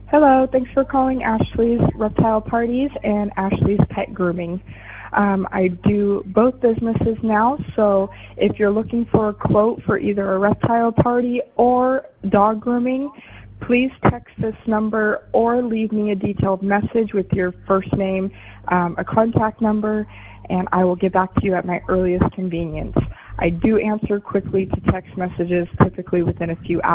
Hello, thanks for calling Ashley's Reptile Parties and Ashley's Pet Grooming. I do both businesses now, so if you're looking for a quote for either a reptile party or dog grooming, please text this number or leave me a detailed message with your first name, a contact number, and I will get back to you at my earliest convenience. I do answer quickly to text messages, typically within a few hours.